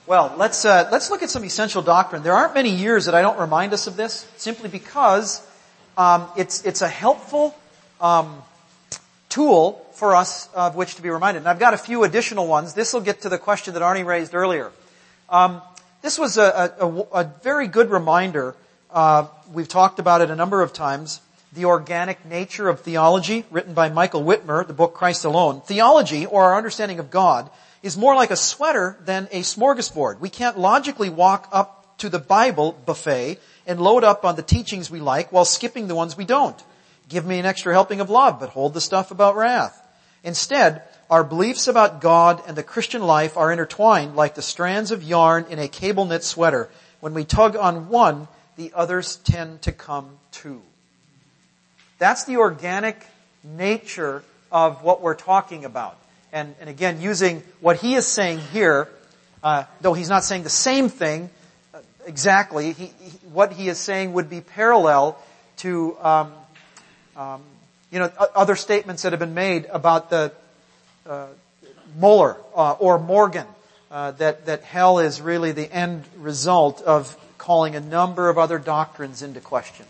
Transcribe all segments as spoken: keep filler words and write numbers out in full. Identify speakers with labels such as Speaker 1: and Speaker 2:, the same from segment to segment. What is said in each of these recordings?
Speaker 1: Well, let's uh, let's look at some essential doctrine. There aren't many years that I don't remind us of this, simply because um, it's it's a helpful um, tool for us of which to be reminded. And I've got a few additional ones. This will get to the question that Arnie raised earlier. Um, this was a, a, a very good reminder. Uh, we've talked about it a number of times. The Organic Nature of Theology, written by Michael Whitmer, the book Christ Alone. Theology, or our understanding of God, is more like a sweater than a smorgasbord. We can't logically walk up to the Bible buffet and load up on the teachings we like while skipping the ones we don't. Give me an extra helping of love, but hold the stuff about wrath. Instead, our beliefs about God and the Christian life are intertwined like the strands of yarn in a cable-knit sweater. When we tug on one, the others tend to come too. That's the organic nature of what we're talking about. And, and again, using what he is saying here, uh, though he's not saying the same thing uh, exactly, he, he, what he is saying would be parallel to, um, um, you know, other statements that have been made about the uh, Moeller uh, or Morgan, uh, that that hell is really the end result of calling a number of other doctrines into question.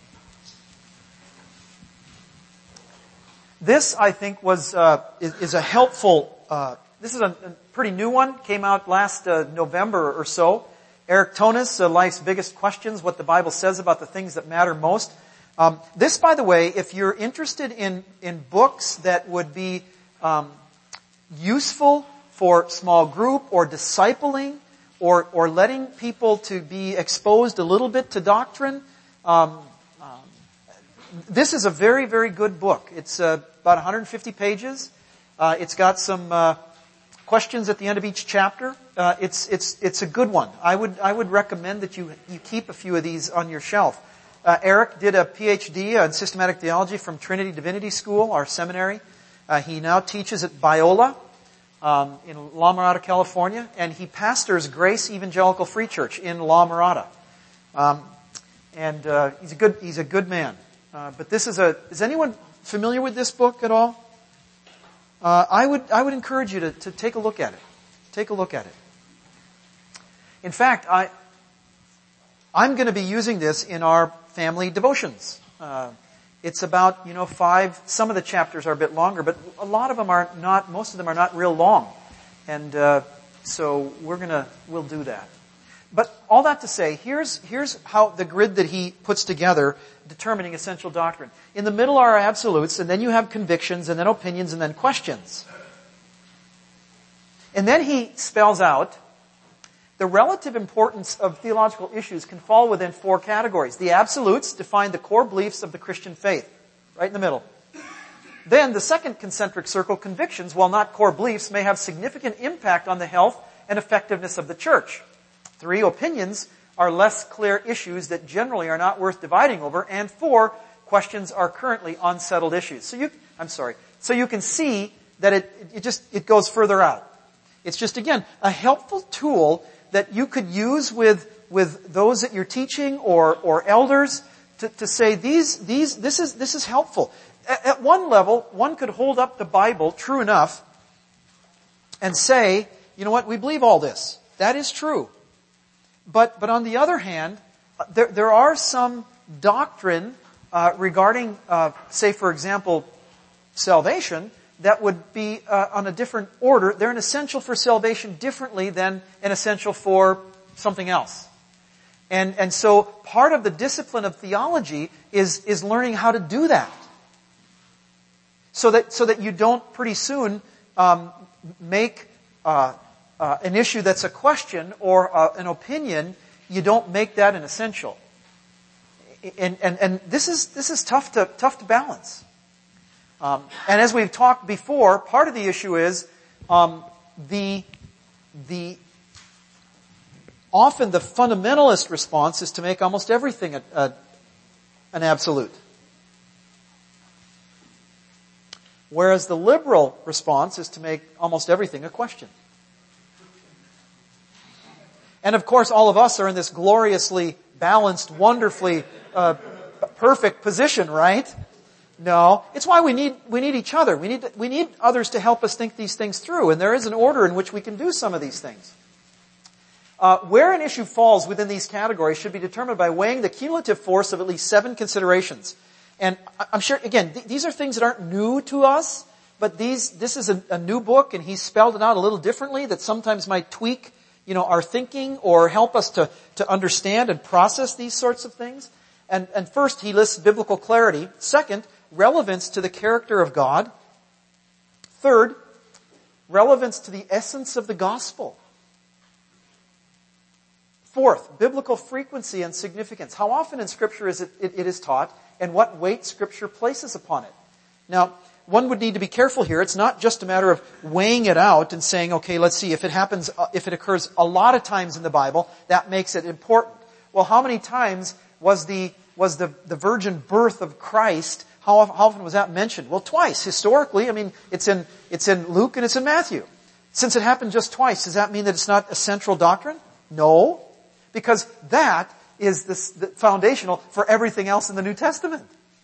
Speaker 1: This, I think, was uh, is, is a helpful. Uh, this is a, a pretty new one. Came out last uh, November or so. Eric Tonis, uh, Life's Biggest Questions: What the Bible Says About the Things That Matter Most. Um, this, by the way, if you're interested in in books that would be um, useful for small group or discipling or or letting people to be exposed a little bit to doctrine. Um, This is a very, very good book. It's uh, about one hundred fifty pages. Uh, it's got some uh, questions at the end of each chapter. Uh, it's it's it's a good one. I would I would recommend that you you keep a few of these on your shelf. Uh, Eric did a P H D in systematic theology from Trinity Divinity School, our seminary. Uh, he now teaches at Biola um, in La Mirada, California, and he pastors Grace Evangelical Free Church in La Mirada. Um, and uh, he's a good he's a good man. Uh, but this is a, is anyone familiar with this book at all? Uh, I would, I would encourage you to, to take a look at it. Take a look at it. In fact, I, I'm going to be using this in our family devotions. Uh, it's about, you know, five, some of the chapters are a bit longer, but a lot of them are not, most of them are not real long. And, uh, so we're gonna, we'll do that. But all that to say, here's, here's how the grid that he puts together determining essential doctrine. In the middle are absolutes, and then you have convictions, and then opinions, and then questions. And then he spells out the relative importance of theological issues can fall within four categories. The absolutes define the core beliefs of the Christian faith, right in the middle. Then the second concentric circle, convictions, while not core beliefs, may have significant impact on the health and effectiveness of the church. Three, opinions are less clear issues that generally are not worth dividing over. And four, questions are currently unsettled issues. So you, I'm sorry. So you can see that it, it just, it goes further out. It's just, again, a helpful tool that you could use with, with those that you're teaching or, or elders to, to say these, these, this is, this is helpful. At, at one level, one could hold up the Bible true enough and say, you know what, we believe all this. That is true. But, but on the other hand, there, there are some doctrine, uh, regarding, uh, say for example, salvation that would be, uh, on a different order. They're an essential for salvation differently than an essential for something else. And, and so part of the discipline of theology is, is learning how to do that. So that, so that you don't pretty soon, um, make, uh, Uh, an issue that's a question or uh, an opinion, you don't make that an essential. And, and, and this is, this is tough to, tough to balance. Um, and as we've talked before, part of the issue is, um, the, the, often the fundamentalist response is to make almost everything a, a, an absolute. Whereas the liberal response is to make almost everything a question. And of course, all of us are in this gloriously balanced, wonderfully uh, perfect position, right? No, it's why we need we need each other. We need we need others to help us think these things through. And there is an order in which we can do some of these things. Uh, where an issue falls within these categories should be determined by weighing the cumulative force of at least seven considerations. And I'm sure, again, th- these are things that aren't new to us, but these, this is a, a new book, and he's spelled it out a little differently that sometimes might tweak, you know, our thinking or help us to, to understand and process these sorts of things. And, and first, he lists biblical clarity. Second, relevance to the character of God. Third, relevance to the essence of the gospel. Fourth, biblical frequency and significance. How often in Scripture is it, it, it is taught, and what weight Scripture places upon it? Now, one would need to be careful here. It's not just a matter of weighing it out and saying, okay, let's see, if it happens, uh, if it occurs a lot of times in the Bible, that makes it important. Well, how many times was the, was the, the virgin birth of Christ, how, how often was that mentioned? Well, twice, historically. I mean, it's in, it's in Luke and it's in Matthew. Since it happened just twice, does that mean that it's not a central doctrine? No. Because that is the, the foundational for everything else in the New Testament.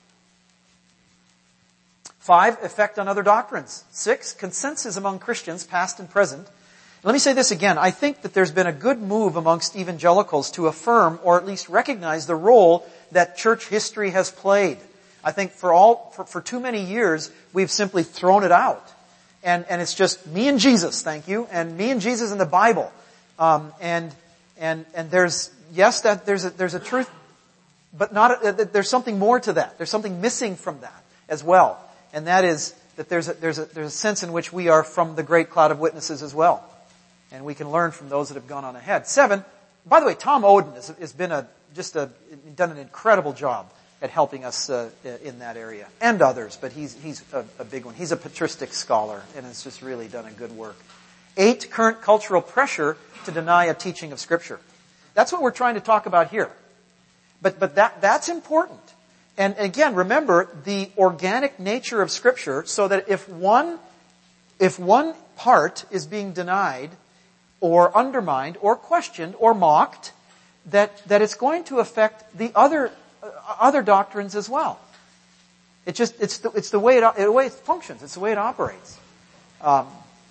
Speaker 1: Five, effect on other doctrines. Six, consensus among Christians, past and present. Let me say this again. I think that there's been a good move amongst evangelicals to affirm or at least recognize the role that church history has played. I think for all, for, for too many years, we've simply thrown it out. And, and it's just me and Jesus, thank you, and me and Jesus in the Bible. Um, and, And, and there's, yes, that there's a, there's a truth, but not, a, there's something more to that. There's something missing from that as well. And that is that there's a, there's a, there's a sense in which we are from the great cloud of witnesses as well. And we can learn from those that have gone on ahead. Seven, by the way, Tom Oden has, has been a, just a, done an incredible job at helping us, uh, in that area. And others, but he's, he's a, a big one. He's a patristic scholar and has just really done a good work. Eight, current cultural pressure to deny a teaching of Scripture. That's what we're trying to talk about here. But, but that, that's important. And again, remember the organic nature of Scripture so that if one, if one part is being denied or undermined or questioned or mocked, that, that it's going to affect the other, uh, other doctrines as well. It just, it's the, it's the way it, the way it functions. It's the way it operates. Um,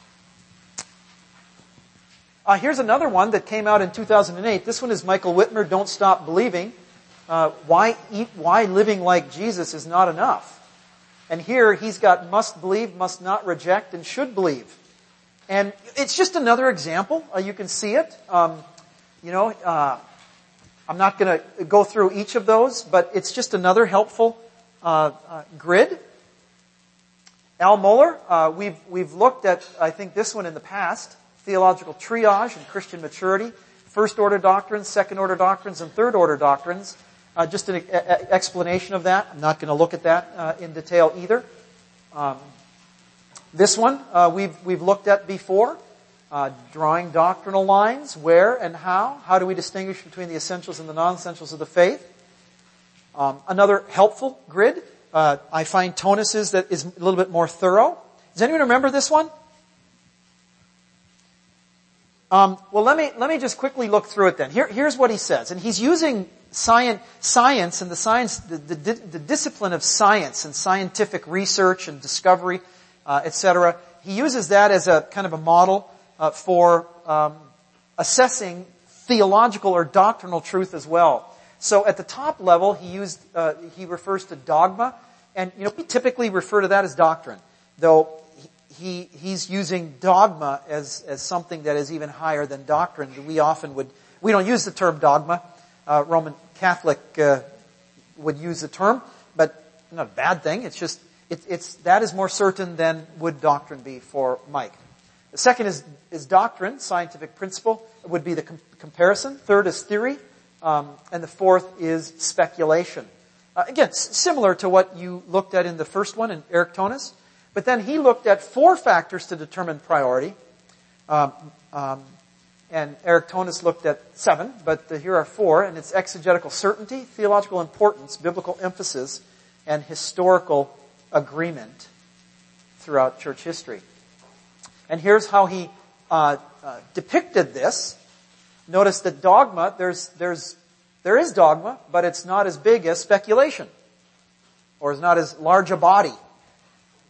Speaker 1: Uh, here's another one that came out in two thousand eight. This one is Michael Whitmer, Don't Stop Believing. Uh, why, eat, why living like Jesus is not enough. And here he's got must believe, must not reject, and should believe. And it's just another example. Uh, you can see it. Um, you know, uh, I'm not going to go through each of those, but it's just another helpful uh, uh, grid. Al Mohler, uh, we've we've looked at, I think, this one in the past. Theological triage and Christian maturity, first order doctrines, second order doctrines, and third order doctrines. Uh, just an a- explanation of that. I'm not going to look at that uh, in detail either. Um, this one uh, we've we've looked at before, uh, drawing doctrinal lines, where and how. How do we distinguish between the essentials and the non-essentials of the faith? Um, another helpful grid. Uh, I find Tonus's that is a little bit more thorough. Does anyone remember this one? Um, well, let me let me just quickly look through it then. Here, here's what he says, and he's using science, science and the science, the, the, the discipline of science and scientific research and discovery, uh, et cetera. He uses that as a kind of a model uh, for um, assessing theological or doctrinal truth as well. So, at the top level, he used uh, he refers to dogma, and you know we typically refer to that as doctrine, though. He, he's using dogma as, as something that is even higher than doctrine. We often would, we don't use the term dogma. Uh, Roman Catholic, uh, would use the term, but not a bad thing. It's just, it, it's, that is more certain than would doctrine be for Mike. The second is, is doctrine, scientific principle. It would be the com- comparison. Third is theory. Um, and the fourth is speculation. Uh, again, s- similar to what you looked at in the first one in Eric Tonus. But then he looked at four factors to determine priority. Um, um, and Eric Tonus looked at seven, but the, here are four. And it's exegetical certainty, theological importance, biblical emphasis, and historical agreement throughout church history. And here's how he uh, uh, depicted this. Notice that dogma, there's, there's, there is dogma, but it's not as big as speculation, or is not as large a body.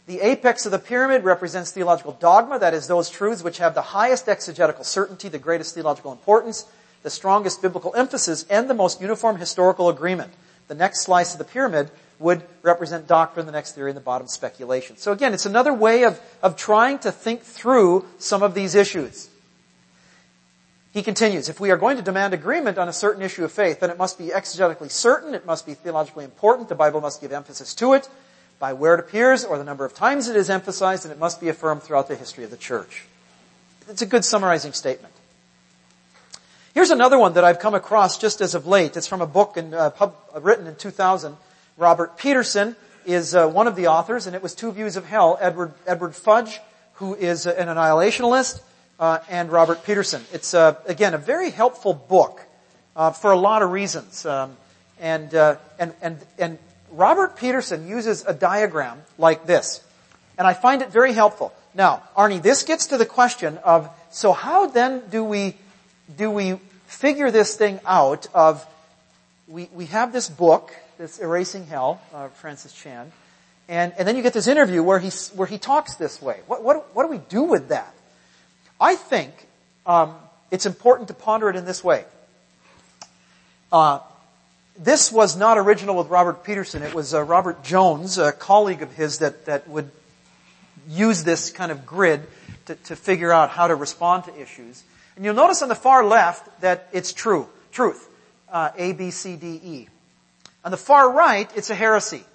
Speaker 1: The apex of the pyramid represents theological dogma, that is, those truths which have the highest exegetical certainty, the greatest theological importance, the strongest biblical emphasis, and the most uniform historical agreement. The next slice of the pyramid would represent doctrine, the next theory, and the bottom speculation. So again, it's another way of, of trying to think through some of these issues. He continues, if we are going to demand agreement on a certain issue of faith, then it must be exegetically certain, it must be theologically important, the Bible must give emphasis to it, by where it appears or the number of times it is emphasized, and it must be affirmed throughout the history of the church. It's a good summarizing statement. Here's another one that I've come across just as of late. It's from a book in, uh, pub, uh, written in two thousand. Robert Peterson is uh, one of the authors, and it was Two Views of Hell. Edward, Edward Fudge, who is an annihilationalist, uh, and Robert Peterson. It's, uh, again, a very helpful book uh, for a lot of reasons. Um, and, uh, and, and, and Robert Peterson uses a diagram like this, and I find it very helpful. Now, Arnie, this gets to the question of, so how then do we, do we figure this thing out of, we, we have this book, this Erasing Hell, uh, Francis Chan, and, and then you get this interview where he, where he talks this way. What, what, what do we do with that? I think, um, it's important to ponder it in this way. Uh, This was not original with Robert Peterson. It was uh, Robert Jones, a colleague of his, that, that would use this kind of grid to, to figure out how to respond to issues. And you'll notice on the far left that it's true, truth, uh, A, B, C, D, E. On the far right, it's a heresy.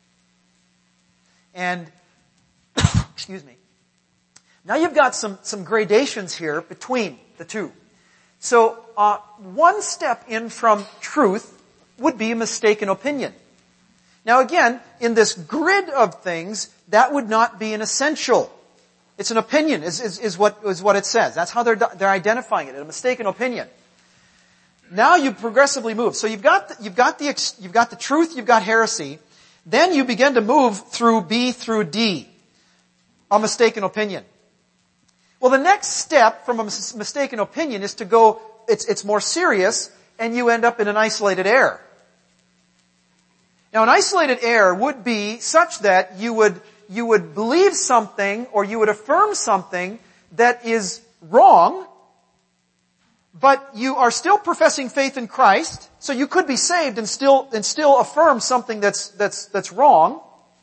Speaker 1: And, excuse me. Now you've got some, some gradations here between the two. So, uh, one step in from truth would be a mistaken opinion. Now again, in this grid of things, that would not be an essential. It's an opinion, is, is, is what, is what it says. That's how they're, they're identifying it, a mistaken opinion. Now you progressively move. So you've got, the, you've got the, you've got the truth, you've got heresy. Then you begin to move through B through D. A mistaken opinion. Well, the next step from a mistaken opinion is to go, it's, it's more serious, and you end up in an isolated error. Now, an isolated error would be such that you would, you would believe something or you would affirm something that is wrong, but you are still professing faith in Christ, so you could be saved and still, and still affirm something that's, that's, that's wrong,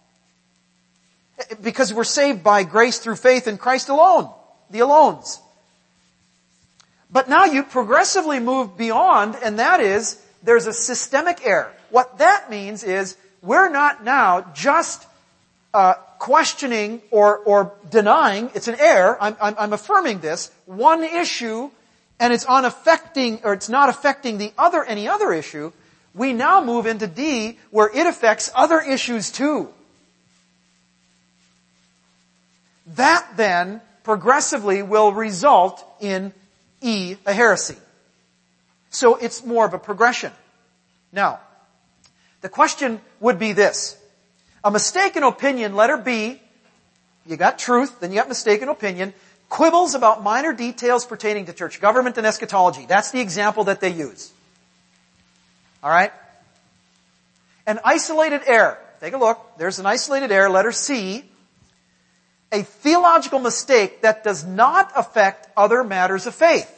Speaker 1: because we're saved by grace through faith in Christ alone, the alones. But now you progressively move beyond, and that is, there's a systemic error. What that means is, we're not now just uh, questioning or, or denying, it's an error, I'm, I'm, I'm affirming this, one issue, and it's unaffecting, or it's not affecting the other, any other issue. We now move into D, where it affects other issues too. That then, progressively, will result in E, a heresy. So it's more of a progression. Now, the question would be this. A mistaken opinion, letter B, you got truth, then you got mistaken opinion, quibbles about minor details pertaining to church government and eschatology. That's the example that they use. Alright? An isolated error. Take a look. There's an isolated error, letter C. A theological mistake that does not affect other matters of faith.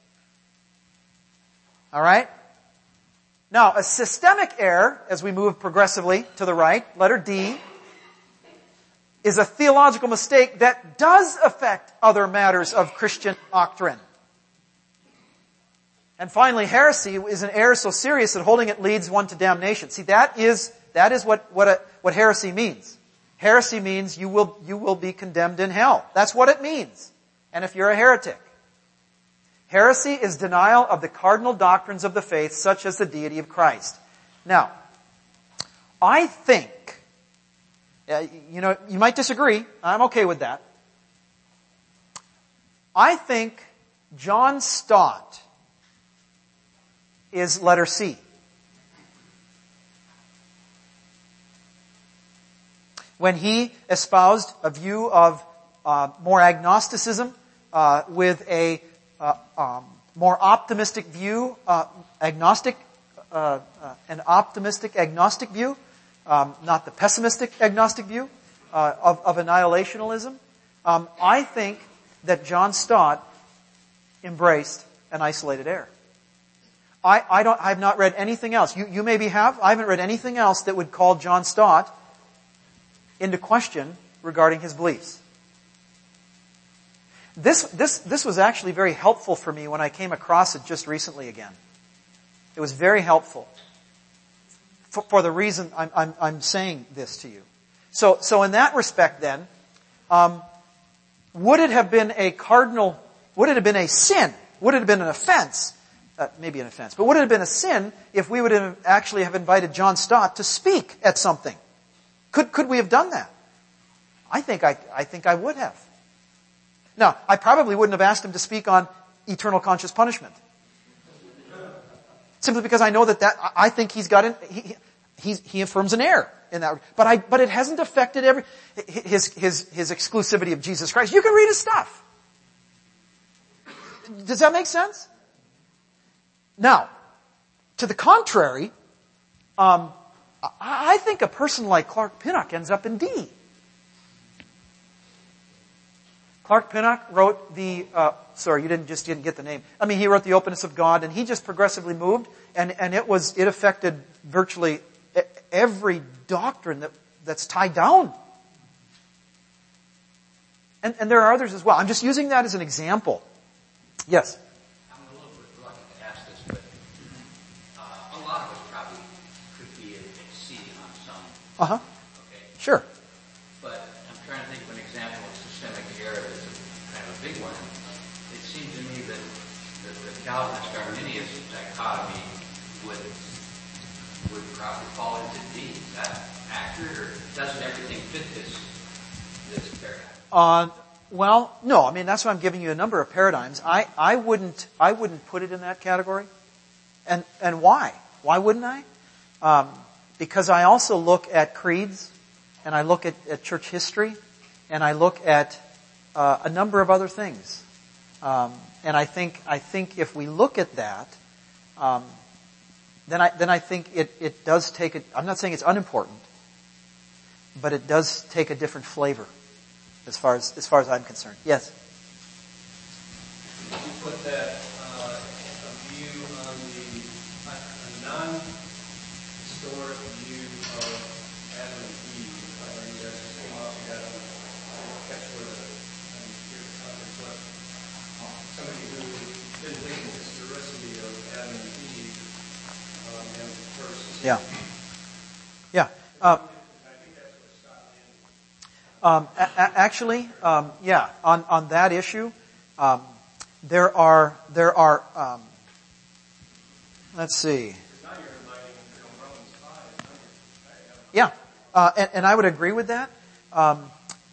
Speaker 1: Alright? Now, a systemic error, as we move progressively to the right, letter D, is a theological mistake that does affect other matters of Christian doctrine. And finally, heresy is an error so serious that holding it leads one to damnation. See, that is, that is what, what, a, what heresy means. Heresy means you will, you will be condemned in hell. That's what it means. And if you're a heretic. Heresy is denial of the cardinal doctrines of the faith, such as the deity of Christ. Now, I think, uh, you know, you might disagree. I'm okay with that. I think John Stott is letter C. When he espoused a view of uh, more agnosticism uh, with a uh, um, more optimistic view, uh, agnostic, uh, uh, an optimistic agnostic view, um, not the pessimistic agnostic view. uh, of, of annihilationism, um, I think that John Stott embraced an isolated error. I, I don't, I have not read anything else. You, you maybe have. I haven't read anything else that would call John Stott into question regarding his beliefs. This, this, this was actually very helpful for me when I came across it just recently again. It was very helpful for, for the reason I'm, I'm, I'm saying this to you. So, so in that respect then, um, would it have been a cardinal, would it have been a sin? Would it have been an offense? Uh, maybe an offense, but would it have been a sin if we would have actually have invited John Stott to speak at something? Could, could we have done that? I think I, I think I would have. Now, I probably wouldn't have asked him to speak on eternal conscious punishment. Simply because I know that that, I think he's got an, he, he, he affirms an error in that. But I, but it hasn't affected every, his, his, his exclusivity of Jesus Christ. You can read his stuff. Does that make sense? Now, to the contrary, um, I think a person like Clark Pinnock ends up in D. Clark Pinnock wrote the, uh, sorry, you didn't just didn't get the name. I mean, he wrote The Openness of God, and he just progressively moved, and, and it was, it affected virtually every doctrine that, that's tied down. And, and there are others as well. I'm just using that as an example. Yes?
Speaker 2: I'm a little bit reluctant to ask this, but uh, a lot of us probably could be exceeding on some.
Speaker 1: Uh-huh.
Speaker 2: Okay.
Speaker 1: Sure.
Speaker 2: But I'm trying to think of an example of systemic error that's a, kind of a big one. It seems to me that the, the Calvinist-Arminius dichotomy would would probably fall into D. Is that accurate, or doesn't everything fit this this paradigm?
Speaker 1: Uh, well, no. I mean, that's why I'm giving you a number of paradigms. I, I wouldn't I wouldn't put it in that category. And and why? Why wouldn't I? Um, because I also look at creeds, and I look at, at church history, and I look at uh, a number of other things. Um, and I think I think if we look at that, um, then I then I think it, it does take a, I'm not saying it's unimportant, but it does take a different flavor as far as as far as I'm concerned. Yes.
Speaker 3: You put that uh, a view on the a, a non-historic view of Adam and Eve. Uh, you guys just came off together. I didn't catch where the I'm here to conference, but somebody who didn't think of the historicity of Adam and Eve um, and versus.
Speaker 1: Yeah. Yeah. Uh, Um, a- a- actually, um, yeah, on, on that issue, um, there are, there are, um, let's see. Yeah, uh, and, and I would agree with that. Um,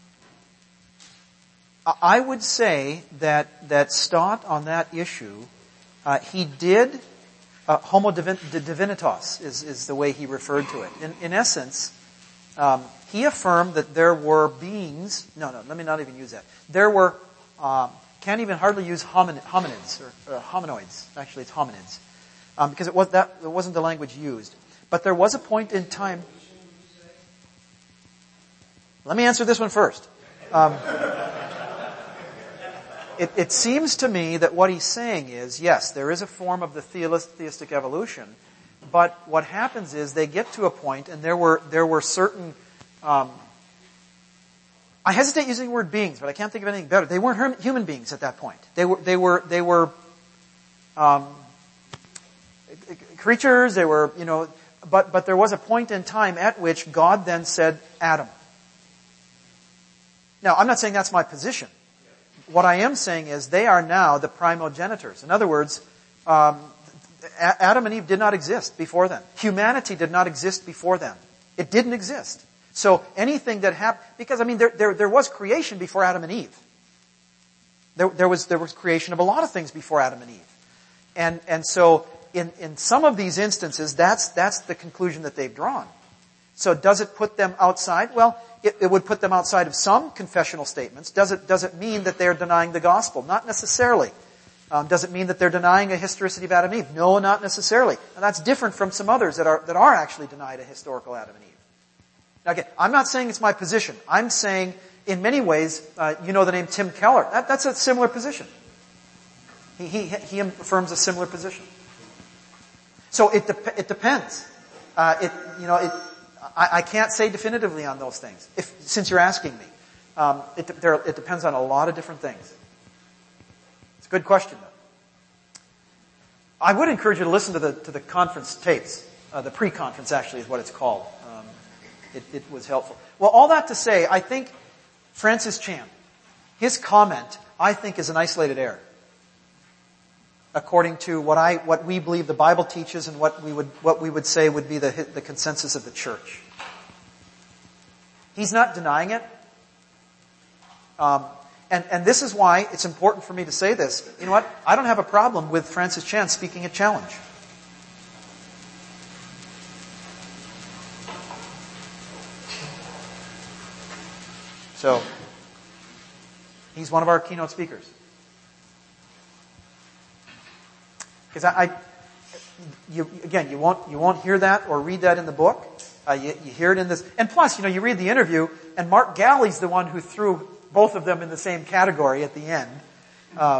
Speaker 1: I would say that, that Stott on that issue, uh, he did, uh, homo divin- divinitas is, is the way he referred to it. In, in essence, um, he affirmed that there were beings, no, no, let me not even use that. There were, um, can't even hardly use homin, hominids, or uh, hominoids. Actually, it's hominids. Um, because it, was that, it wasn't the language used. But there was a point in time. Let me answer this one first. Um, it, it seems to me that what he's saying is, yes, there is a form of the theistic evolution, but what happens is they get to a point, and there were there were certain. Um, I hesitate using the word beings, but I can't think of anything better. They weren't human beings at that point. They were they were they were um, creatures. They were you know, but but there was a point in time at which God then said, Adam. Now, I'm not saying that's my position. What I am saying is they are now the primogenitors. In other words, um, Adam and Eve did not exist before then. Humanity did not exist before then. It didn't exist. So anything that happened, because I mean, there, there, there was creation before Adam and Eve. There, there was, there was creation of a lot of things before Adam and Eve. And, and so in, in some of these instances, that's, that's the conclusion that they've drawn. So does it put them outside? Well, it, it would put them outside of some confessional statements. Does it, does it mean that they're denying the gospel? Not necessarily. Um, does it mean that they're denying a historicity of Adam and Eve? No, not necessarily. And that's different from some others that are, that are actually denied a historical Adam and Eve. Okay, I'm not saying it's my position. I'm saying, in many ways, uh, you know the name Tim Keller. That, that's a similar position. He, he, he affirms a similar position. So it, de- it depends. Uh, it, you know, it, I, I can't say definitively on those things, if, since you're asking me. Um, it, there, it depends on a lot of different things. It's a good question, though. I would encourage you to listen to the, to the conference tapes. Uh, the pre-conference, actually, is what it's called. Um, it, it was helpful. Well, all that to say, I think Francis Chan, his comment, I think, is an isolated error, according to what I, what we believe the Bible teaches and what we would, what we would say would be the, the consensus of the church. He's not denying it. Um, and, and this is why it's important for me to say this. You know what? I don't have a problem with Francis Chan speaking at Challenge. So, he's one of our keynote speakers. Because I, I, you, again, you won't, you won't hear that or read that in the book. Uh, you, you hear it in this, and plus, you know, you read the interview, and Mark Galli's the one who threw both of them in the same category at the end. Um,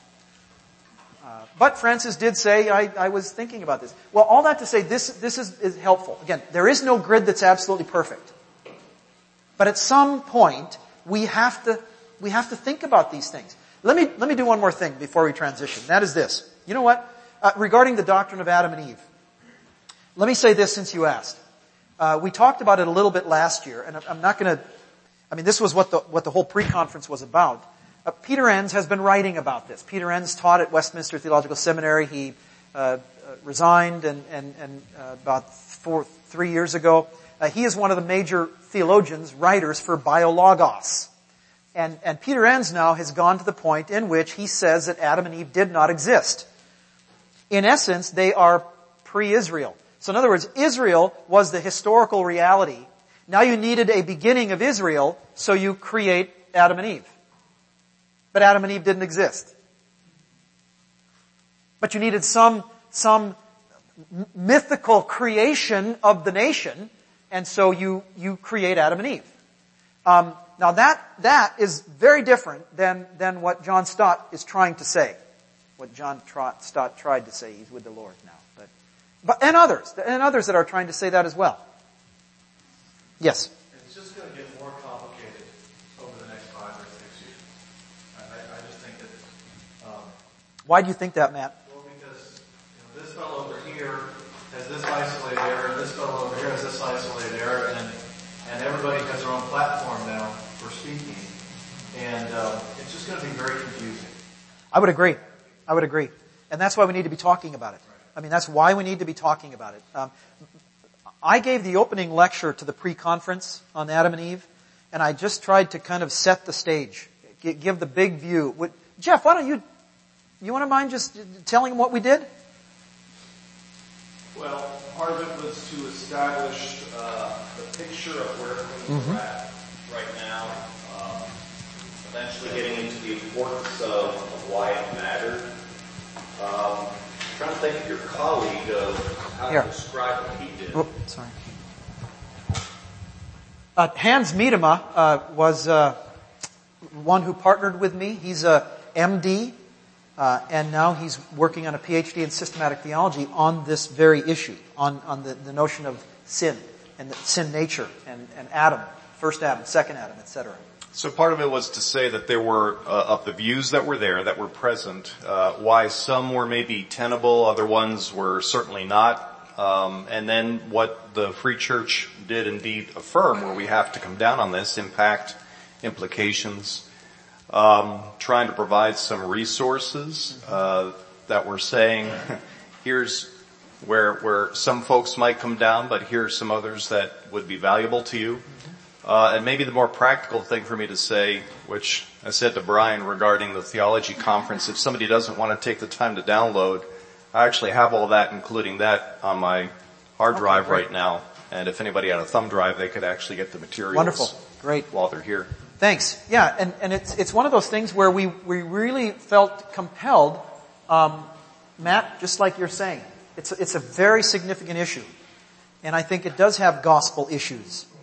Speaker 1: uh, but Francis did say, I, I was thinking about this. Well, all that to say, this, this is, is helpful. Again, there is no grid that's absolutely perfect. But at some point, we have to, we have to think about these things. Let me, let me do one more thing before we transition. That is this. You know what? Uh, regarding the doctrine of Adam and Eve. Let me say this since you asked. Uh, we talked about it a little bit last year, and I'm not gonna, I mean, this was what the, what the whole pre-conference was about. Uh, Peter Enns has been writing about this. Peter Enns taught at Westminster Theological Seminary. He, uh, uh resigned and, and, and, uh, about four, three years ago. Uh, he is one of the major theologians, writers for Biologos. And, and Peter Enns now has gone to the point in which he says that Adam and Eve did not exist. In essence, they are pre-Israel. So in other words, Israel was the historical reality. Now you needed a beginning of Israel, so you create Adam and Eve. But Adam and Eve didn't exist. But you needed some, some mythical creation of the nation, and so you, you create Adam and Eve. Um, now that, that is very different than, than what John Stott is trying to say. What John Stott tried to say. He's with the Lord now. But, but, and others, and others that are trying to say that as well. Yes?
Speaker 4: It's just going to get more complicated over the next five or six years. I, I just think that... Um,
Speaker 1: Why do you think that, Matt?
Speaker 4: Well, because you know, this fellow over here has this isolated error, and this fellow over here has this isolated error, and, and everybody has their own platform now for speaking. And um, it's just going to be very confusing.
Speaker 1: I would agree. I would agree. And that's why we need to be talking about it. I mean, that's why we need to be talking about it. Um, I gave the opening lecture to the pre-conference on Adam and Eve, and I just tried to kind of set the stage, give the big view. Would, Jeff, why don't you, you want to mind just telling them what we did?
Speaker 3: Well, part of it was to establish uh, the picture of where things mm-hmm. are at right now, um, eventually getting into the importance of, of why it mattered. Um, I'm trying to think of your colleague of how
Speaker 1: Here.
Speaker 3: to describe what he did.
Speaker 1: Oh, sorry. Uh, Hans Miedema uh, was uh, one who partnered with me. He's a M D, uh, and now he's working on a P H D in systematic theology on this very issue, on, on the, the notion of sin and the sin nature and, and Adam, first Adam, second Adam, et cetera.
Speaker 5: So part of it was to say that there were, uh, of the views that were there, that were present, uh, why some were maybe tenable, other ones were certainly not. Um, and then what the Free Church did indeed affirm, where we have to come down on this, impact, implications, um, trying to provide some resources, uh, that were saying, here's where, where some folks might come down, but here's some others that would be valuable to you. Uh, and maybe the more practical thing for me to say, which I said to Brian regarding the theology conference, if somebody doesn't want to take the time to download, I actually have all that, including that, on my hard drive okay, right now. And if anybody had a thumb drive, they could actually get the materials.
Speaker 1: Wonderful. Great.
Speaker 5: While they're here.
Speaker 1: Thanks. Yeah, and, and it's, it's one of those things where we, we really felt compelled, um, Matt, just like you're saying. It's, it's a very significant issue. And I think it does have gospel issues.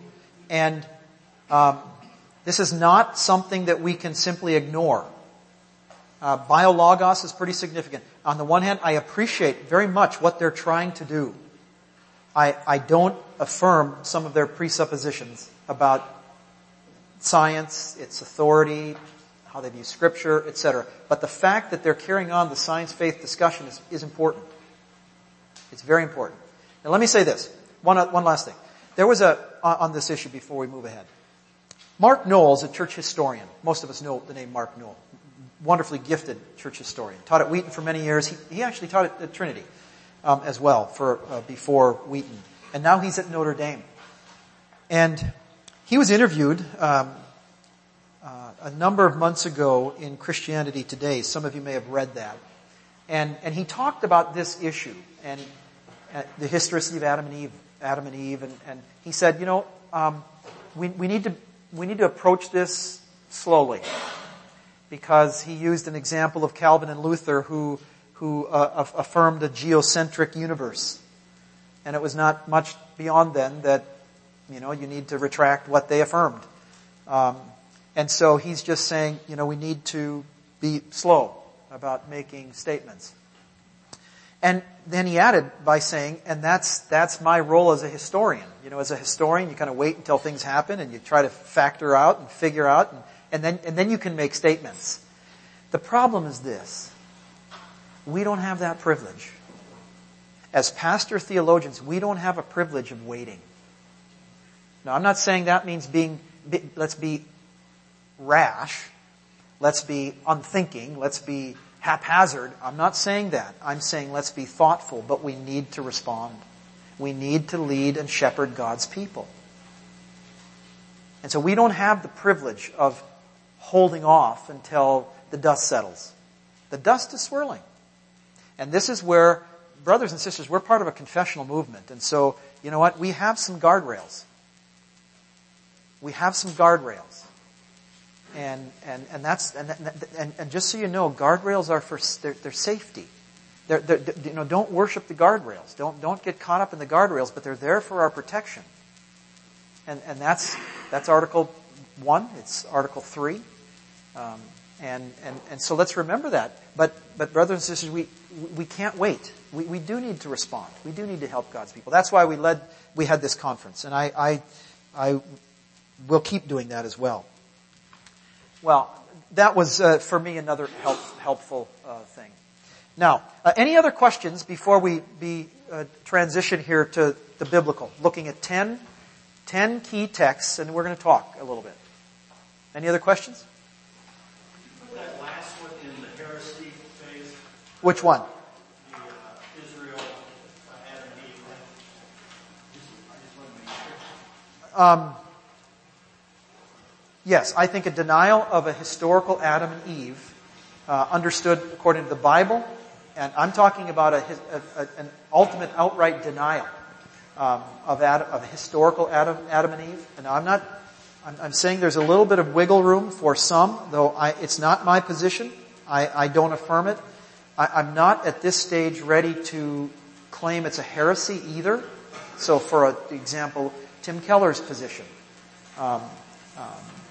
Speaker 1: And um, this is not something that we can simply ignore. Uh, biologos is pretty significant. On the one hand, I appreciate very much what they're trying to do. I, I don't affirm some of their presuppositions about science, its authority, how they view Scripture, et cetera. But the fact that they're carrying on the science-faith discussion is, is important. It's very important. Now let me say this. One, one last thing. There was a, on this issue before we move ahead. Mark Knowles, a church historian. Most of us know the name Mark Knowles. Wonderfully gifted church historian. Taught at Wheaton for many years. He, he actually taught at, at Trinity um, as well for uh, before Wheaton. And now he's at Notre Dame. And he was interviewed um, uh, a number of months ago in Christianity Today. Some of you may have read that. And, and he talked about this issue and uh, the historicity of Adam and Eve. Adam and Eve, and, and he said, you know, um, we, we need to we need to approach this slowly, because he used an example of Calvin and Luther, who who uh, affirmed a geocentric universe, and it was not much beyond then that, you know, you need to retract what they affirmed, um, and so he's just saying, you know, we need to be slow about making statements. And then he added by saying, and that's, that's my role as a historian. You know, as a historian, you kind of wait until things happen and you try to factor out and figure out, and, and then, and then you can make statements. The problem is this. We don't have that privilege. As pastor theologians, we don't have a privilege of waiting. Now, I'm not saying that means being, be, let's be rash. Let's be unthinking. Let's be haphazard. I'm not saying that. I'm saying let's be thoughtful, but we need to respond. We need to lead and shepherd God's people. And so we don't have the privilege of holding off until the dust settles. The dust is swirling. And this is where, brothers and sisters, we're part of a confessional movement. And so, you know what? We have some guardrails. We have some guardrails. And, and, and that's, and, and, and just so you know, guardrails are for, they're, they're safety. They're, they're, you know, don't worship the guardrails. Don't, don't get caught up in the guardrails, but they're there for our protection. And, and that's, that's Article one. It's Article three. Um, and, and, and so let's remember that. But, but brothers and sisters, we, we can't wait. We, we do need to respond. We do need to help God's people. That's why we led, we had this conference. And I, I, I will keep doing that as well. Well, that was, uh, for me, another help, helpful uh, thing. Now, uh, any other questions before we be uh, transition here to the biblical? Looking at ten, ten key texts, and we're going to talk a little bit. Any other questions?
Speaker 3: Put that last one in the heresy phase.
Speaker 1: Which one?
Speaker 3: The uh, Israel, uh, Adam and Eve. I just want to make sure.
Speaker 1: Um, yes, I think a denial of a historical Adam and Eve, uh, understood according to the Bible, and I'm talking about a, a, a, an ultimate outright denial um, of, Adam, of a historical Adam, Adam and Eve. And I'm not, I'm, I'm saying there's a little bit of wiggle room for some, though I, it's not my position. I, I don't affirm it. I, I'm not at this stage ready to claim it's a heresy either. So, for a, example, Tim Keller's position. Um, um,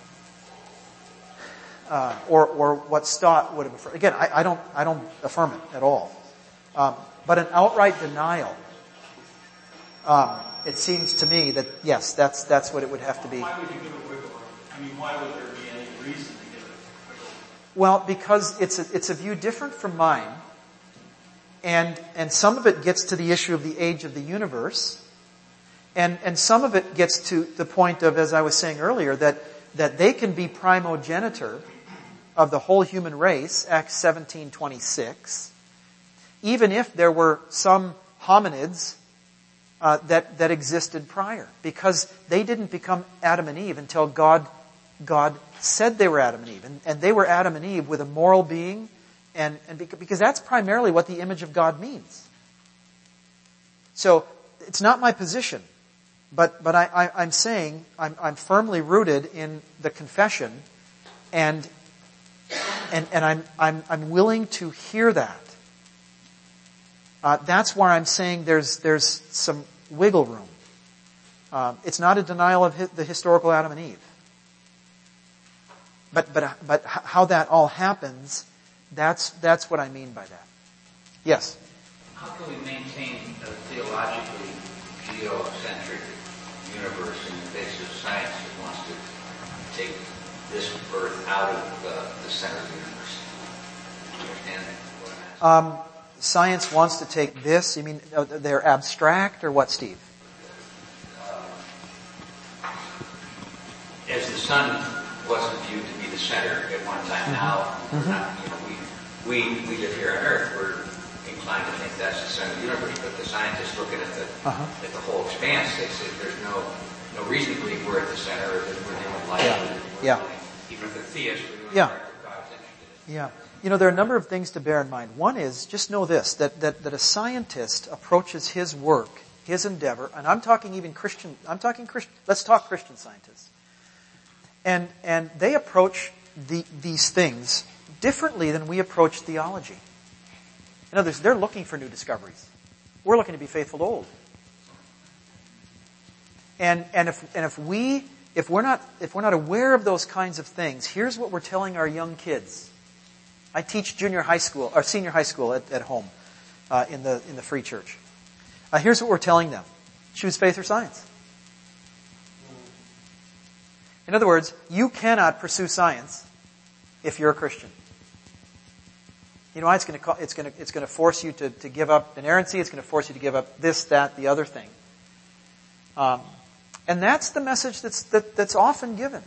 Speaker 1: Uh, or, or what Stott would have affirmed. Again, I, I don't, I don't affirm it at all. Um, but an outright denial, um, it seems to me that yes, that's that's what it would have to be.
Speaker 3: Why would you give it wiggle room? I mean, why would there be any reason to give it wiggle room?
Speaker 1: Well, because it's a, it's a view different from mine, and and some of it gets to the issue of the age of the universe, and and some of it gets to the point of, as I was saying earlier, that that they can be primogenitor of the whole human race, Acts seventeen twenty-six, even if there were some hominids uh, that that existed prior, because they didn't become Adam and Eve until God God said they were Adam and Eve, and, and they were Adam and Eve with a moral being, and and because, because that's primarily what the image of God means. So it's not my position, but but I, I I'm saying I'm I'm firmly rooted in the confession, and. And, and I'm, I'm, I'm willing to hear that. Uh, that's why I'm saying there's, there's some wiggle room. Um, it's not a denial of hi- the historical Adam and Eve. But, but, but how that all happens, that's, that's what I mean by that. Yes?
Speaker 2: How can we maintain a theologically geocentric universe in the face of science that wants to take this earth out of the, the center of the universe? Do you understand what I'm asking?
Speaker 1: Um, science wants to take this, you mean uh, they're abstract or what, Steve?
Speaker 2: As the sun wasn't viewed to be the center at one time, mm-hmm. now mm-hmm. Not, you know, we, we we live here on Earth. We're inclined to think that's the center of the universe, but the scientists looking at the
Speaker 1: uh-huh.
Speaker 2: at the whole expanse, they say there's no no reason to believe we're at the center, or that we're the only light.
Speaker 1: Yeah.
Speaker 2: We're
Speaker 1: yeah.
Speaker 2: Only, even if the theists were doing
Speaker 1: yeah.
Speaker 2: part of God's interested.
Speaker 1: Yeah. You know, there are a number of things to bear in mind. One is, just know this, that, that, that a scientist approaches his work, his endeavor, and I'm talking even Christian, I'm talking Christian, let's talk Christian scientists. And, and they approach the, these things differently than we approach theology. In other words, they're looking for new discoveries. We're looking to be faithful to old. And, and if, and if we, if we're not, if we're not aware of those kinds of things, here's what we're telling our young kids. I teach junior high school, or senior high school at, at home, uh, in the, in the free church. Uh, here's what we're telling them. Choose faith or science. In other words, you cannot pursue science if you're a Christian. You know why? It's going to, it's going to, it's going to force you to, to give up inerrancy. It's going to force you to give up this, that, the other thing. Um, and that's the message that's, that, that's often given.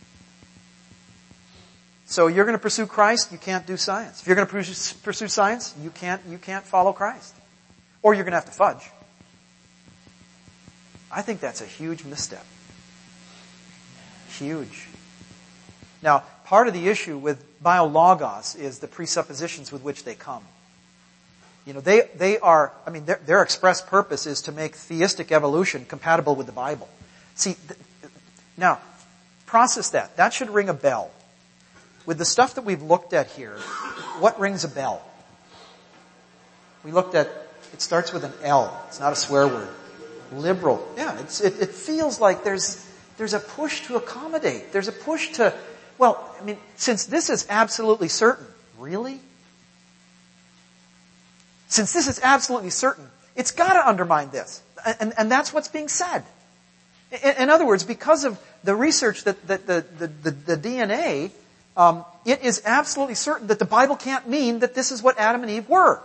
Speaker 1: So you're going to pursue Christ, you can't do science. If you're going to pursue, pursue science, you can't, you can't follow Christ. Or you're going to have to fudge. I think that's a huge misstep. Huge. Now, part of the issue with biologos is the presuppositions with which they come. You know, they, they are, I mean, their, their express purpose is to make theistic evolution compatible with the Bible. See, th- now, process that. That should ring a bell. With the stuff that we've looked at here, what rings a bell? We looked at, it starts with an L. It's not a swear word. Liberal. Yeah, it's, it, it feels like there's, there's a push to accommodate. There's a push to, well, I mean, since this is absolutely certain, really? Since this is absolutely certain, it's got to undermine this. And, and that's what's being said. In, in other words, because of the research that, that the, the, the, the D N A, um, it is absolutely certain that the Bible can't mean that this is what Adam and Eve were.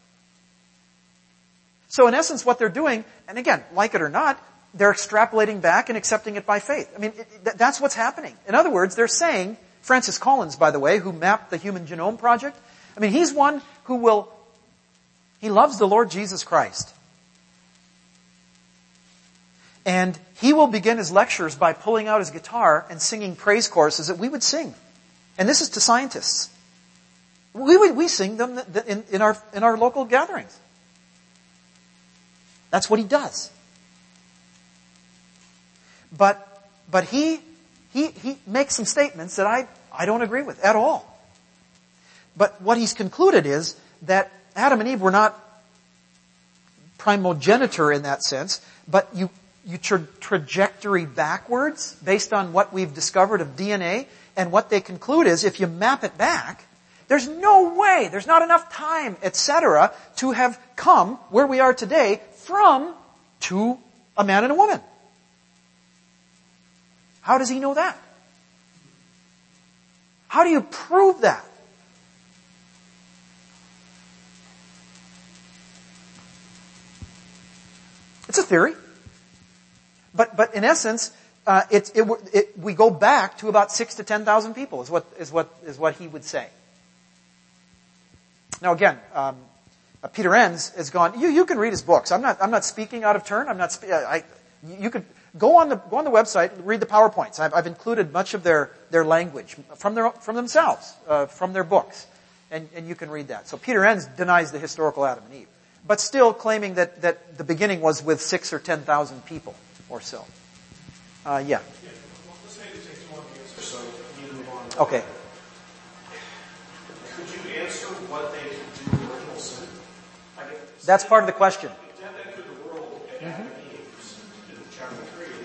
Speaker 1: So in essence, what they're doing, and again, like it or not, they're extrapolating back and accepting it by faith. I mean, it, it, that's what's happening. In other words, they're saying, Francis Collins, by the way, who mapped the Human Genome Project, I mean, he's one who will, he loves the Lord Jesus Christ. And he will begin his lectures by pulling out his guitar and singing praise choruses that we would sing. And this is to scientists. We would, we sing them in, in our, in our local gatherings. That's what he does. But, but he, he, he makes some statements that I, I don't agree with at all. But what he's concluded is that Adam and Eve were not primogenitor in that sense, but you, you tra- trajectory backwards based on what we've discovered of D N A, and what they conclude is if you map it back, there's no way, there's not enough time, et cetera, to have come where we are today from to a man and a woman. How does he know that? How do you prove that? It's a theory. But, but in essence, uh, it, it, it, we go back to about six to ten thousand people is what, is what, is what he would say. Now again, um, uh, Peter Enns has gone, you, you can read his books. I'm not, I'm not speaking out of turn. I'm not, spe- I, you could go on the, go on the website, read the PowerPoints. I've, I've included much of their, their language from their, from themselves, uh, from their books. And, and you can read that. So Peter Enns denies the historical Adam and Eve, but still claiming that, that the beginning was with six or ten thousand people or so. Uh, yeah.
Speaker 3: Yeah, well, let's maybe take two more minutes or so. You move on.
Speaker 1: Okay.
Speaker 3: Could you answer what they could do in original sin? I guess,
Speaker 1: That's part of the question.
Speaker 3: That could the world at Adam and Eve in chapter three.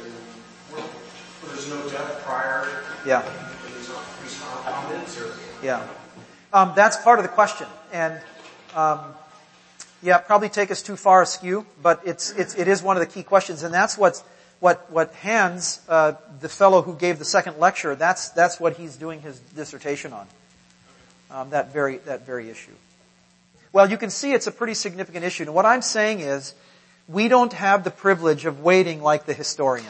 Speaker 4: choked up prior
Speaker 1: Yeah.
Speaker 4: to these comments, or?
Speaker 1: Yeah. Um, that's part of the question. And, um, yeah, probably take us too far askew, but it's, it's, it is one of the key questions. And that's what's, what, what Hans, uh, the fellow who gave the second lecture, that's, that's what he's doing his dissertation on. Um, that very, that very issue. Well, you can see it's a pretty significant issue. And what I'm saying is, we don't have the privilege of waiting like the historian.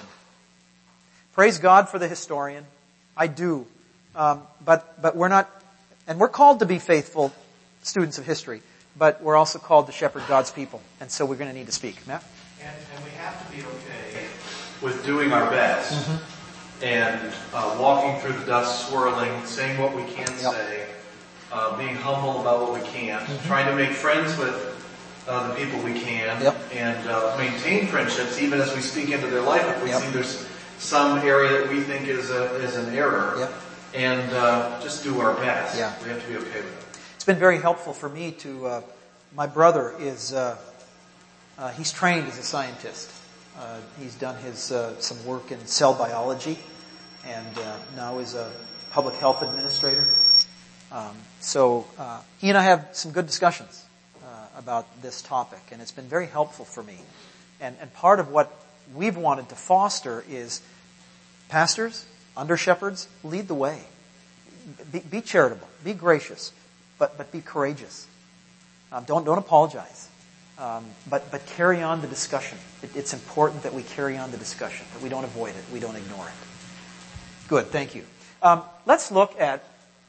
Speaker 1: Praise God for the historian. I do. Um, but, but we're not, and we're called to be faithful students of history, but we're also called to shepherd God's people. And so we're going to need to speak. Matt?
Speaker 4: And, and we have to be okay with doing our best mm-hmm. and uh, walking through the dust swirling, saying what we can yep. say, uh, being humble about what we can, mm-hmm. trying to make friends with uh, the people we can,
Speaker 1: yep.
Speaker 4: and uh, maintain friendships even as we speak into their life if we
Speaker 1: yep.
Speaker 4: see there's some area that we think is a, is an error,
Speaker 1: yep.
Speaker 4: and uh, just do our best.
Speaker 1: Yeah.
Speaker 4: We have to be okay with it.
Speaker 1: It's been very helpful for me to, uh, my brother is, uh, uh, he's trained as a scientist. Uh, he's done his, uh, some work in cell biology and, uh, now is a public health administrator. Um, so, uh, he and I have some good discussions, uh, about this topic, and it's been very helpful for me. And, and part of what we've wanted to foster is pastors, under shepherds, lead the way. Be, be charitable, be gracious. But, but be courageous. Um, don't, don't apologize. Um, but, but carry on the discussion. It, it's important that we carry on the discussion, that we don't avoid it, we don't ignore it. Good, thank you. Um, let's look at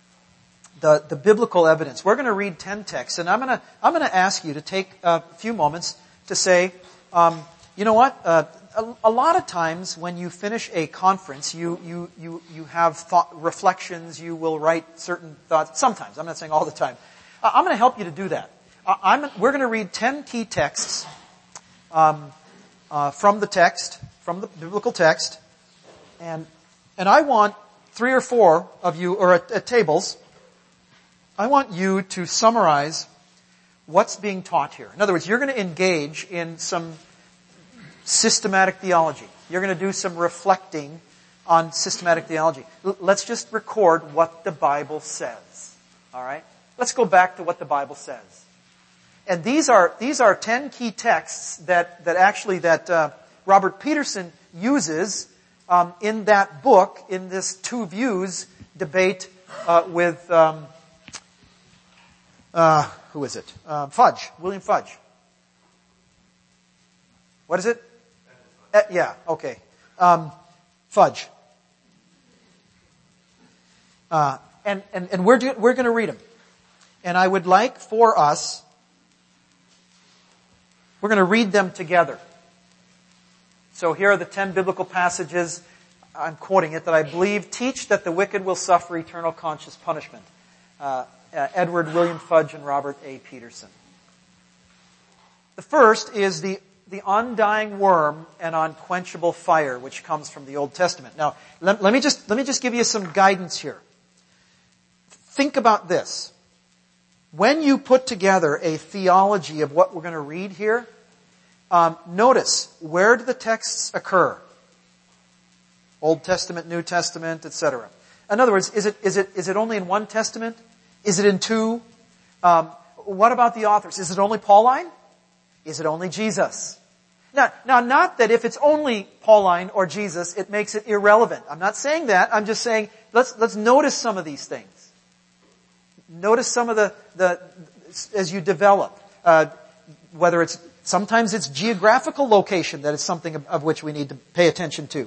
Speaker 1: the, the biblical evidence. We're going to read ten texts, and I'm going to, I'm going to ask you to take a few moments to say, um, you know what? Uh, a, a lot of times when you finish a conference, you, you, you, you have thought, reflections, you will write certain thoughts. Sometimes, I'm not saying all the time. Uh, I'm going to help you to do that. Uh, I'm, we're going to read ten key texts, um, uh, from the text, from the biblical text, and, and I want three or four of you, or at, at tables, I want you to summarize what's being taught here. In other words, you're going to engage in some systematic theology. You're going to do some reflecting on systematic theology. L- let's just record what the Bible says. All right? Let's go back to what the Bible says. And these are these are ten key texts that that actually that uh, Robert Peterson uses um, in that book, in this two views debate uh, with um, uh, who is it? Uh, Fudge, William Fudge. What is it? Uh, yeah, okay. Um, Fudge. Uh, and, and, and we're, do, we're going to read them. And I would like for us, we're going to read them together. So here are the ten biblical passages, I'm quoting it, that I believe teach that the wicked will suffer eternal conscious punishment. Uh, uh, Edward William Fudge and Robert A. Peterson. The first is the the undying worm and unquenchable fire, which comes from the Old Testament. Now, let, let me just, let me just give you some guidance here. Think about this. When you put together a theology of what we're going to read here, um, notice, where do the texts occur? Old Testament, New Testament, et cetera. In other words, is it, is it, is it only in one testament? Is it in two? Um, what about the authors? Is it only Pauline? Is it only Jesus? Now, now, not that if it's only Pauline or Jesus, it makes it irrelevant. I'm not saying that. I'm just saying, let's, let's notice some of these things. Notice some of the, the, as you develop, uh, whether it's, sometimes it's geographical location that is something of, of which we need to pay attention to.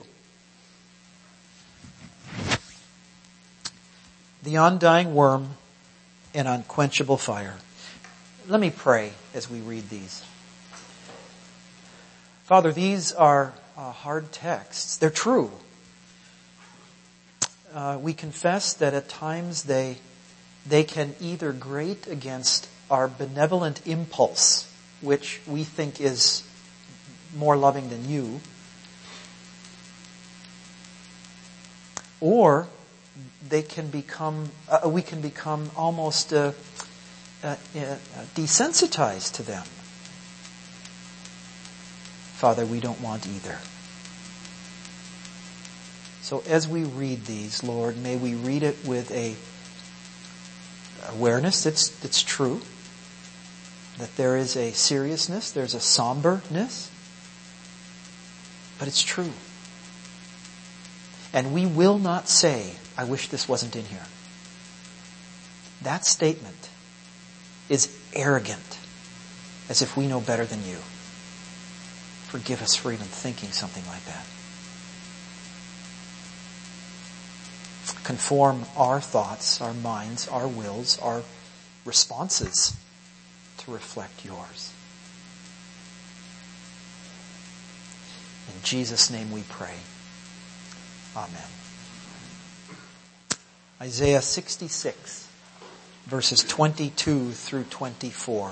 Speaker 1: The undying worm and unquenchable fire. Let me pray as we read these. Father, these are uh, hard texts. They're true. Uh, we confess that at times they they can either grate against our benevolent impulse, which we think is more loving than you, or they can become uh, we can become almost uh, uh, uh, desensitized to them. Father, we don't want either. So as we read these, Lord, may we read it with a awareness that's, that's true, that there is a seriousness, there's a somberness, but it's true. And we will not say, I wish this wasn't in here. That statement is arrogant, as if we know better than you. Forgive us for even thinking something like that. Conform our thoughts, our minds, our wills, our responses to reflect yours. In Jesus' name we pray. Amen. Isaiah sixty-six, verses twenty-two through twenty-four.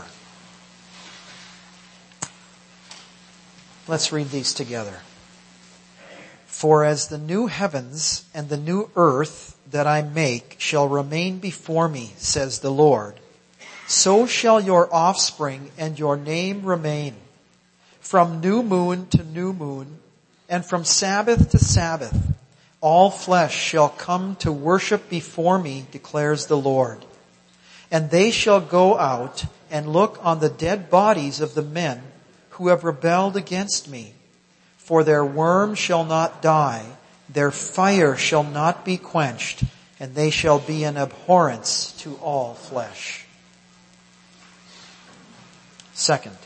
Speaker 1: Let's read these together. For as the new heavens and the new earth that I make shall remain before me, says the Lord, so shall your offspring and your name remain. From new moon to new moon, and from Sabbath to Sabbath, all flesh shall come to worship before me, declares the Lord. And they shall go out and look on the dead bodies of the men who have rebelled against me. For their worm shall not die, their fire shall not be quenched, and they shall be an abhorrence to all flesh. Second,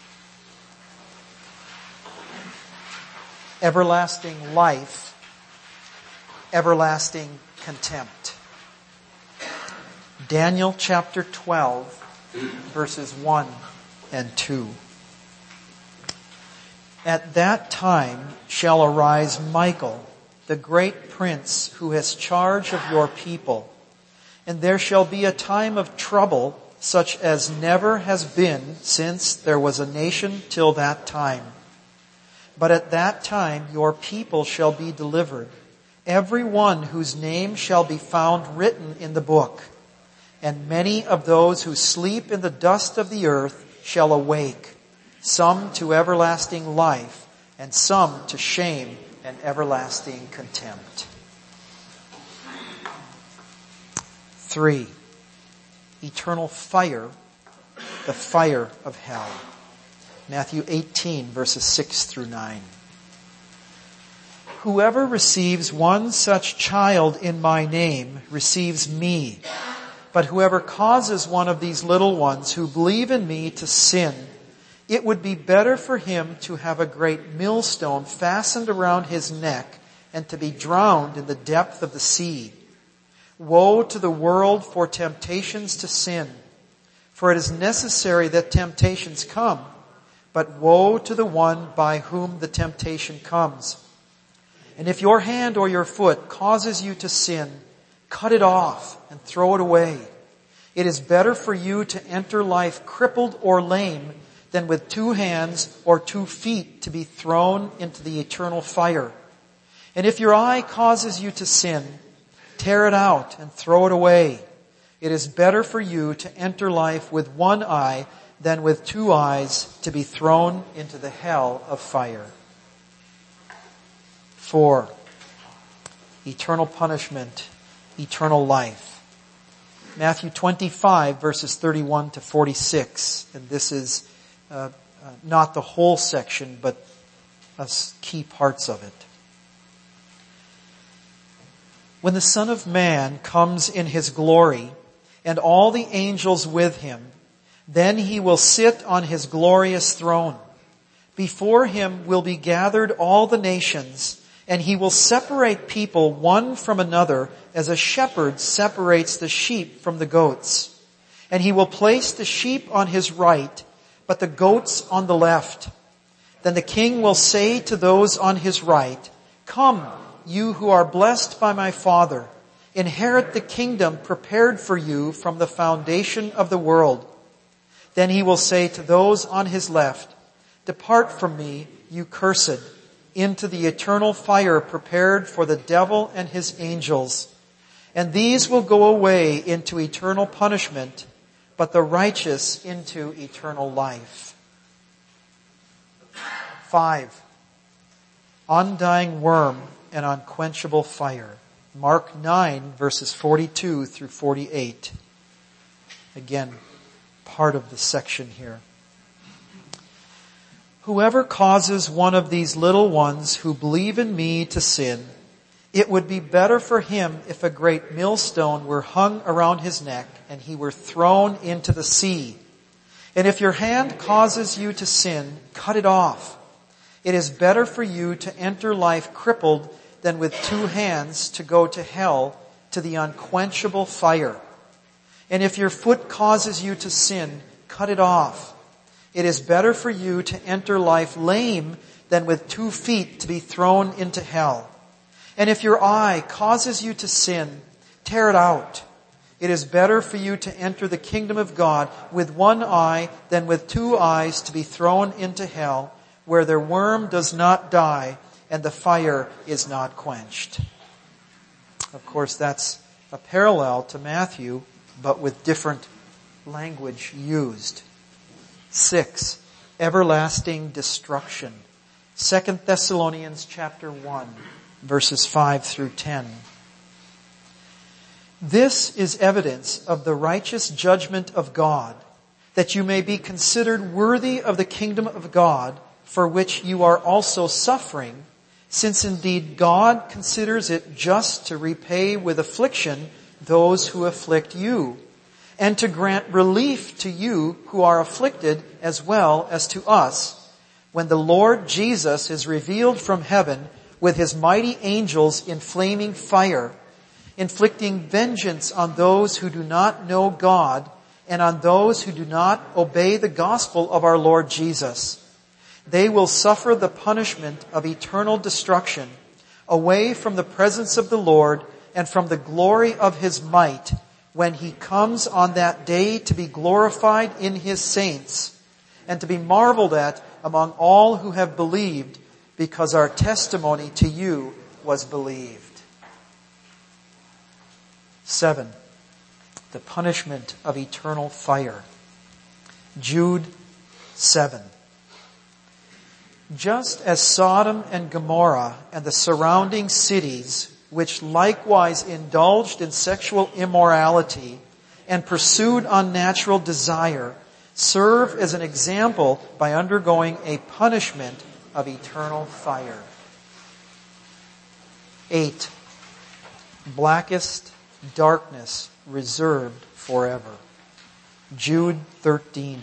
Speaker 1: everlasting life, everlasting contempt. Daniel chapter twelve, verses one and two. At that time shall arise Michael, the great prince who has charge of your people. And there shall be a time of trouble such as never has been since there was a nation till that time. But at that time your people shall be delivered, every one whose name shall be found written in the book. And many of those who sleep in the dust of the earth shall awake, some to everlasting life, and some to shame and everlasting contempt. Three, eternal fire, the fire of hell. Matthew eighteen, verses six through nine. Whoever receives one such child in my name receives me. But whoever causes one of these little ones who believe in me to sin, it would be better for him to have a great millstone fastened around his neck and to be drowned in the depth of the sea. Woe to the world for temptations to sin, for it is necessary that temptations come, but woe to the one by whom the temptation comes. And if your hand or your foot causes you to sin, cut it off and throw it away. It is better for you to enter life crippled or lame than with two hands or two feet to be thrown into the eternal fire. And if your eye causes you to sin, tear it out and throw it away. It is better for you to enter life with one eye than with two eyes to be thrown into the hell of fire. Four, eternal punishment, eternal life. Matthew twenty-five, verses thirty-one to forty-six. And this is uh, uh, not the whole section, but uh, key parts of it. When the Son of Man comes in his glory, and all the angels with him, then he will sit on his glorious throne. Before him will be gathered all the nations, and he will separate people one from another as a shepherd separates the sheep from the goats. And he will place the sheep on his right, but the goats on the left. Then the king will say to those on his right, "Come, you who are blessed by my Father, inherit the kingdom prepared for you from the foundation of the world." Then he will say to those on his left, "Depart from me, you cursed, into the eternal fire prepared for the devil and his angels. And these will go away into eternal punishment, but the righteous into eternal life." Five, undying worm and unquenchable fire. Mark nine, verses forty-two through forty-eight. Again, part of the section here. Whoever causes one of these little ones who believe in me to sin, it would be better for him if a great millstone were hung around his neck and he were thrown into the sea. And if your hand causes you to sin, cut it off. It is better for you to enter life crippled than with two hands to go to hell, to the unquenchable fire. And if your foot causes you to sin, cut it off. It is better for you to enter life lame than with two feet to be thrown into hell. And if your eye causes you to sin, tear it out. It is better for you to enter the kingdom of God with one eye than with two eyes to be thrown into hell, where their worm does not die and the fire is not quenched. Of course, that's a parallel to Matthew, but with different language used. Six, everlasting destruction. Second Thessalonians chapter one, verses five through ten. This is evidence of the righteous judgment of God, that you may be considered worthy of the kingdom of God, for which you are also suffering, since indeed God considers it just to repay with affliction those who afflict you, and to grant relief to you who are afflicted as well as to us, when the Lord Jesus is revealed from heaven with his mighty angels in flaming fire, inflicting vengeance on those who do not know God and on those who do not obey the gospel of our Lord Jesus. They will suffer the punishment of eternal destruction away from the presence of the Lord and from the glory of his might, when he comes on that day to be glorified in his saints and to be marveled at among all who have believed, because our testimony to you was believed. Seven, the punishment of eternal fire. Jude seven. Just as Sodom and Gomorrah and the surrounding cities, which likewise indulged in sexual immorality and pursued unnatural desire, serve as an example by undergoing a punishment of eternal fire. Eight, blackest darkness reserved forever. Jude thirteen.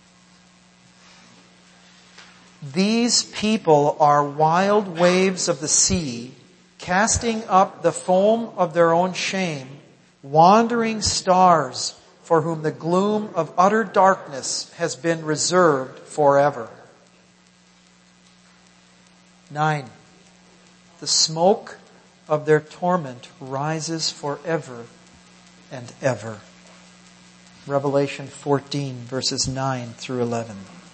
Speaker 1: These people are wild waves of the sea, casting up the foam of their own shame, wandering stars for whom the gloom of utter darkness has been reserved forever. Nine, the smoke of their torment rises forever and ever. Revelation fourteen, verses nine through eleven.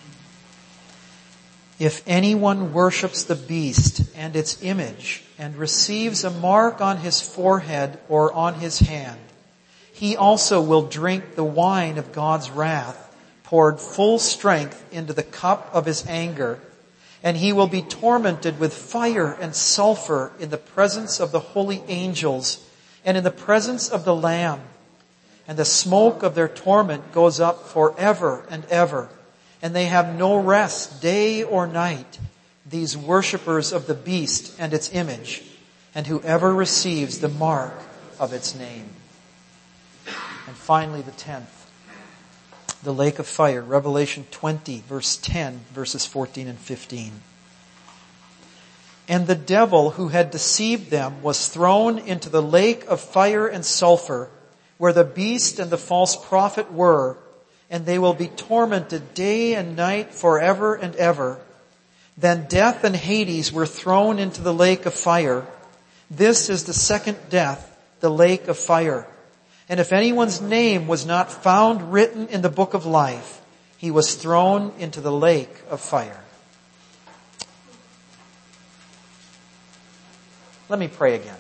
Speaker 1: If anyone worships the beast and its image and receives a mark on his forehead or on his hand, he also will drink the wine of God's wrath, poured full strength into the cup of his anger, and he will be tormented with fire and sulfur in the presence of the holy angels and in the presence of the Lamb. And the smoke of their torment goes up forever and ever. And they have no rest day or night, these worshippers of the beast and its image, and whoever receives the mark of its name. And finally, the tenth, the lake of fire, Revelation twenty, verse ten, verses fourteen and fifteen. And the devil who had deceived them was thrown into the lake of fire and sulfur, where the beast and the false prophet were, and they will be tormented day and night forever and ever. Then death and Hades were thrown into the lake of fire. This is the second death, the lake of fire. And if anyone's name was not found written in the book of life, he was thrown into the lake of fire. Let me pray again.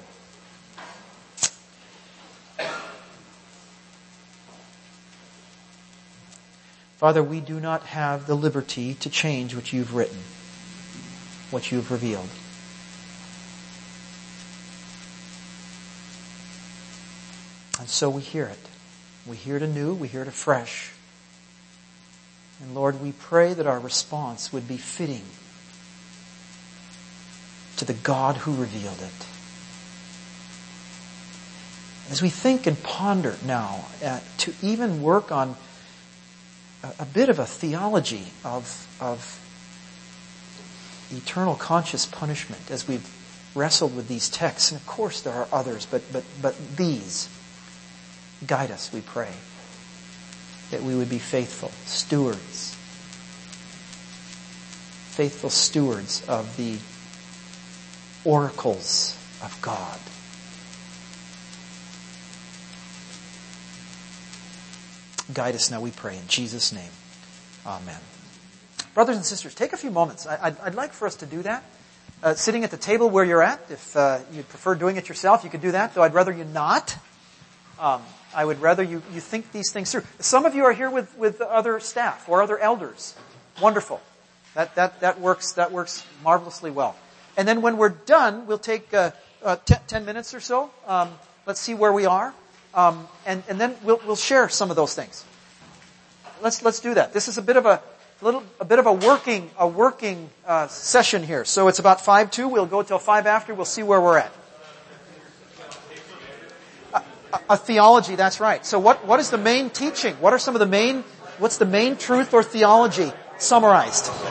Speaker 1: Father, we do not have the liberty to change what you've written, what you've revealed. And so we hear it. We hear it anew. We hear it afresh. And Lord, we pray that our response would be fitting to the God who revealed it. As we think and ponder now uh, to even work on a, a bit of a theology of, of eternal conscious punishment as we've wrestled with these texts, and of course there are others, but, but, but these, guide us, we pray, that we would be faithful stewards, faithful stewards of the oracles of God. Guide us now, we pray, in Jesus' name. Amen. Brothers and sisters, take a few moments. I, I'd, I'd like for us to do that. Uh, sitting at the table where you're at, if uh, you'd prefer doing it yourself, you could do that, though I'd rather you not. Um, I would rather you, you think these things through. Some of you are here with, with other staff or other elders. Wonderful. That, that, that works, that works marvelously well. And then when we're done, we'll take uh, uh, ten, ten minutes or so. Um, let's see where we are. Um, and, and then we'll, we'll share some of those things. Let's, let's do that. This is a bit of a, little, a bit of a working, a working, uh, session here. So it's about five two. We'll go till five after. We'll see where we're at. A, a, a theology, that's right. So what, what is the main teaching? What are some of the main, what's the main truth or theology summarized?